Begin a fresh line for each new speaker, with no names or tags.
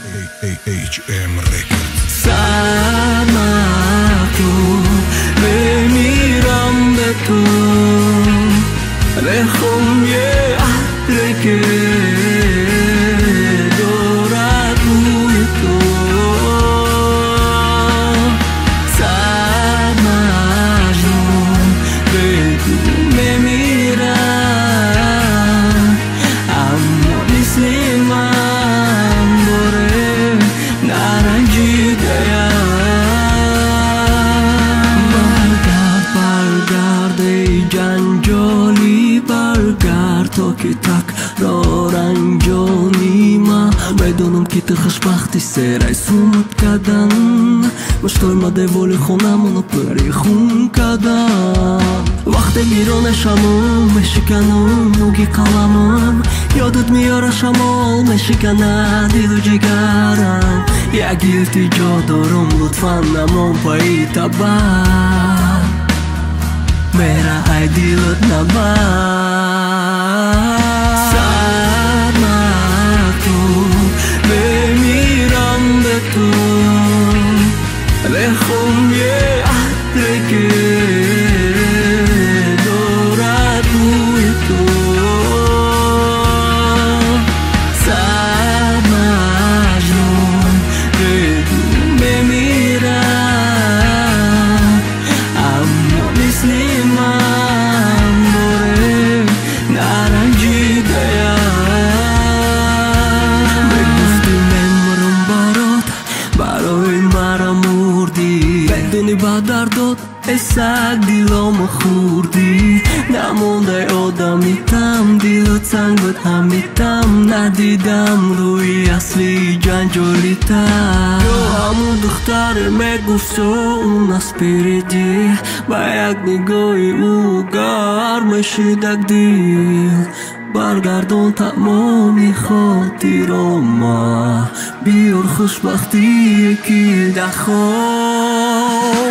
HM Records.
سمعتو بمیرم به تو بخون یه عطر که دورت روی تو صد مجنون به تو بمیرم اما مثل من دوره نرنجیده‌ام برگرد ای جنجالی برگرد تا که تکرار انجامیمم بدونم که تو خوشبختی سرای سومت کردن مشتای مده ولی خونمونو پریخون کردم وقتی بیرون شمال میشکنم موگی قلمم یادت میاره شمال میشکنه دیل و جگرم یک التجا دارم لطفا نمان پایی تبر میره ای دیلت نبر صد مکتوب بمیرم به تو بخون یه عطر که دورت روی تو صد مجنون به تو بمیرم اما مثل من دوره نرنجیده‌ام بگفتی میمیرم برات برای مرا مردی بدونی با دردات ای سگ دیلامو خوردی نمونده آدمیتم دیلت سنگ بود همیتم ندیدم روی اصلی جنجالیتم همون دختر میگفت اون اسپریدی با یک نگاهی او گرم شدک دیل برگردون تمامی خاطرام بیار خوشبختی یکی دخواه